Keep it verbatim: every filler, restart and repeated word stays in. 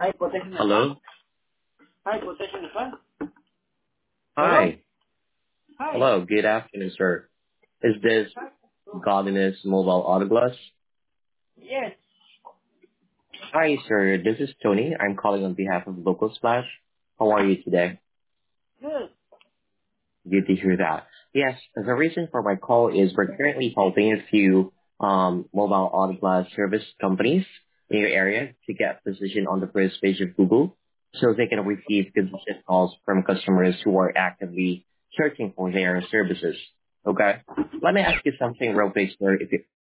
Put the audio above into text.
Hi, quotation advance. Hello. Hi, quotation advance. Hello? Hi. Hi. Hello. Good afternoon, sir. Is this Hi. Godinez Mobile Auto Glass? Yes. Hi, sir. This is Tony. I'm calling on behalf of Local Splash. How are you today? Good. Good to hear that. Yes, the reason for my call is we're currently helping a few um, mobile auto glass service companies in your area to get positioned on the first page of Google so they can receive consistent calls from customers who are actively searching for their services. Okay? Let me ask you something real quick, sir. If you